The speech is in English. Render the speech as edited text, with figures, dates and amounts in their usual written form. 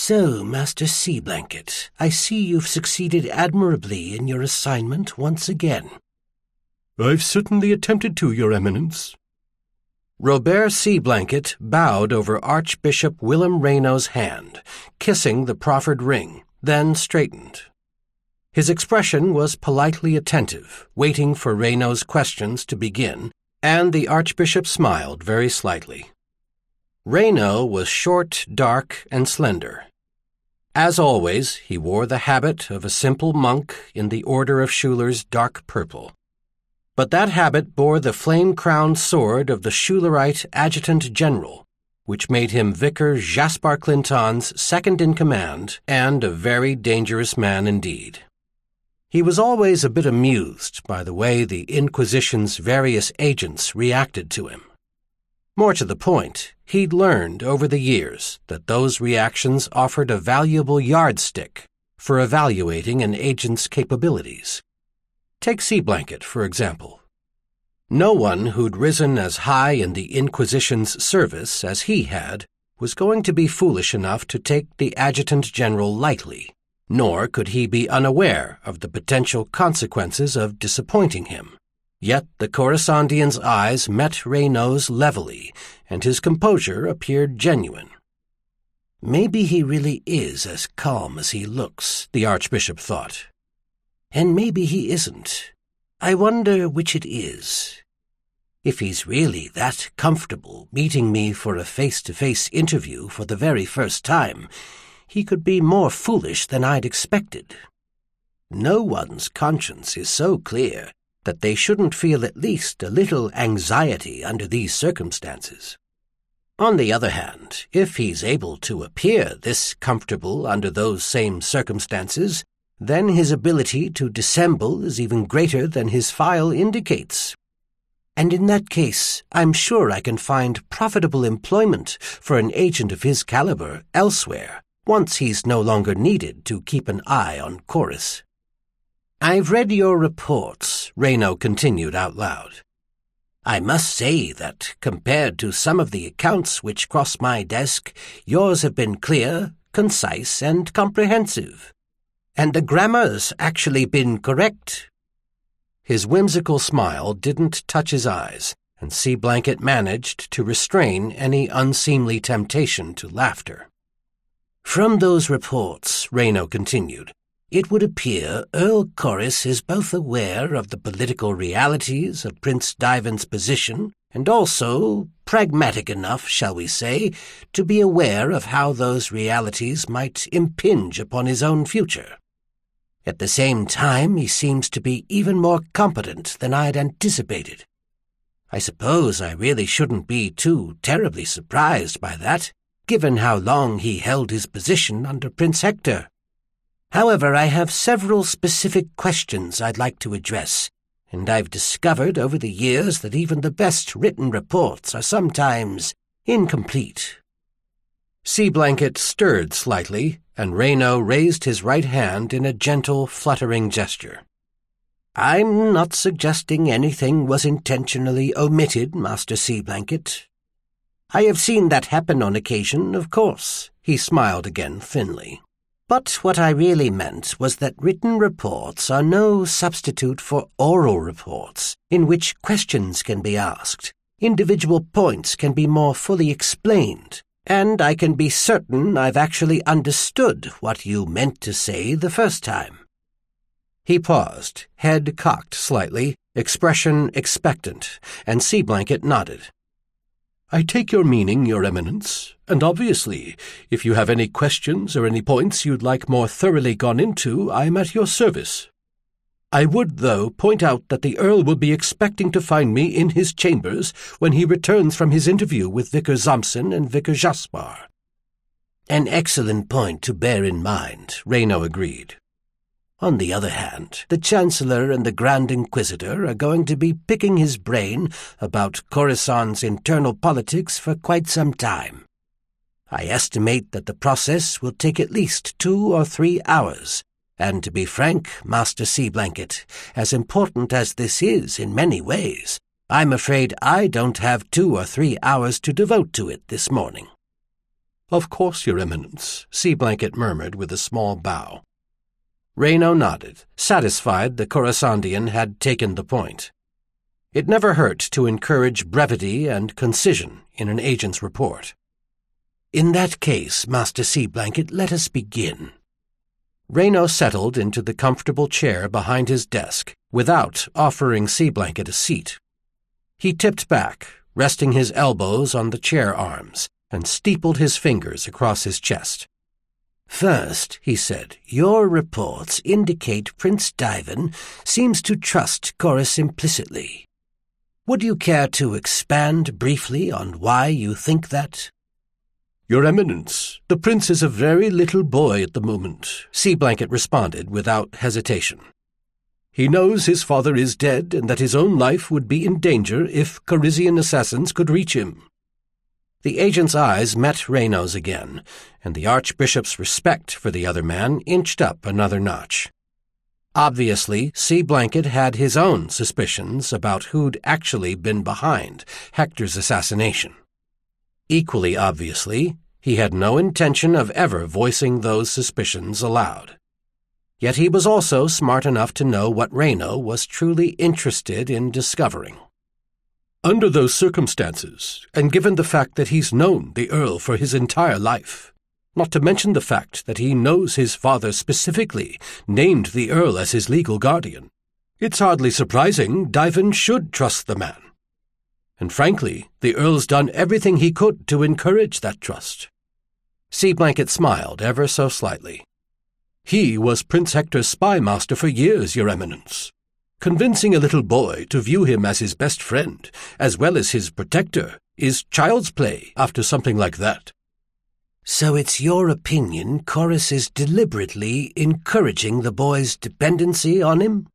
So, Master Sea Blanket, I see you've succeeded admirably in your assignment once again. I've certainly attempted to, Your Eminence. Robert Sea Blanket bowed over Archbishop Willem Reyno's hand, kissing the proffered ring, then straightened. His expression was politely attentive, waiting for Reyno's questions to begin, and the Archbishop smiled very slightly. Reyno was short, dark, and slender. As always, he wore the habit of a simple monk in the Order of Schuyler's dark purple. But that habit bore the flame-crowned sword of the Schuylerite Adjutant General, which made him Vicar Jaspar Clinton's second-in-command and a very dangerous man indeed. He was always a bit amused by the way the Inquisition's various agents reacted to him. More to the point, he'd learned over the years that those reactions offered a valuable yardstick for evaluating an agent's capabilities. Take Sea Blanket, for example. No one who'd risen as high in the Inquisition's service as he had was going to be foolish enough to take the Adjutant General lightly, nor could he be unaware of the potential consequences of disappointing him. Yet the Coruscandian's eyes met Reyno's levelly, and his composure appeared genuine. Maybe he really is as calm as he looks, the Archbishop thought. And maybe he isn't. I wonder which it is. If he's really that comfortable meeting me for a face-to-face interview for the very first time, he could be more foolish than I'd expected. No one's conscience is so clear that they shouldn't feel at least a little anxiety under these circumstances. On the other hand, if he's able to appear this comfortable under those same circumstances, then his ability to dissemble is even greater than his file indicates. And in that case, I'm sure I can find profitable employment for an agent of his caliber elsewhere, once he's no longer needed to keep an eye on Corus. I've read your reports, Reyno continued out loud. I must say that, compared to some of the accounts which cross my desk, yours have been clear, concise, and comprehensive. And the grammar's actually been correct. His whimsical smile didn't touch his eyes, and Sea Blanket managed to restrain any unseemly temptation to laughter. From those reports, Reyno continued, it would appear Earl Corus is both aware of the political realities of Prince Divan's position and also pragmatic enough, shall we say, to be aware of how those realities might impinge upon his own future. At the same time, he seems to be even more competent than I'd anticipated. I suppose I really shouldn't be too terribly surprised by that, given how long he held his position under Prince Hector. However, I have several specific questions I'd like to address, and I've discovered over the years that even the best written reports are sometimes incomplete. Sea Blanket stirred slightly, and Reyno raised his right hand in a gentle, fluttering gesture. I'm not suggesting anything was intentionally omitted, Master Sea Blanket. I have seen that happen on occasion, of course, he smiled again thinly. But what I really meant was that written reports are no substitute for oral reports, in which questions can be asked, individual points can be more fully explained, and I can be certain I've actually understood what you meant to say the first time. He paused, head cocked slightly, expression expectant, and Sea Blanket nodded. I take your meaning, Your Eminence, and obviously, if you have any questions or any points you'd like more thoroughly gone into, I'm at your service. I would, though, point out that the Earl will be expecting to find me in his chambers when he returns from his interview with Vicar Zomson and Vicar Jaspar. An excellent point to bear in mind, Reyno agreed. On the other hand, the Chancellor and the Grand Inquisitor are going to be picking his brain about Coruscant's internal politics for quite some time. I estimate that the process will take at least 2 or 3 hours, and to be frank, Master Sea Blanket, as important as this is in many ways, I'm afraid I don't have 2 or 3 hours to devote to it this morning. "Of course, Your Eminence," Sea-Blanket murmured with a small bow. Reyno nodded, satisfied the Coruscandian had taken the point. It never hurt to encourage brevity and concision in an agent's report. "In that case, Master Sea-Blanket, let us begin." Reyno settled into the comfortable chair behind his desk without offering Sea-Blanket a seat. He tipped back, resting his elbows on the chair arms, and steepled his fingers across his chest. "First," he said, "your reports indicate Prince Divan seems to trust Corus implicitly. Would you care to expand briefly on why you think that?" "Your Eminence, the prince is a very little boy at the moment," Sea-Blanket responded without hesitation. "He knows his father is dead and that his own life would be in danger if Corisian assassins could reach him." The agent's eyes met Reyno's again, and the Archbishop's respect for the other man inched up another notch. Obviously, Sea-Blanket had his own suspicions about who'd actually been behind Hector's assassination. Equally obviously, he had no intention of ever voicing those suspicions aloud. Yet he was also smart enough to know what Reyno was truly interested in discovering. "Under those circumstances, and given the fact that he's known the Earl for his entire life, not to mention the fact that he knows his father specifically named the Earl as his legal guardian, it's hardly surprising Divan should trust the man. And frankly, the Earl's done everything he could to encourage that trust." Sea-Blanket smiled ever so slightly. "He was Prince Hector's spy master for years, Your Eminence. Convincing a little boy to view him as his best friend, as well as his protector, is child's play after something like that." "So it's your opinion Corus is deliberately encouraging the boy's dependency on him?"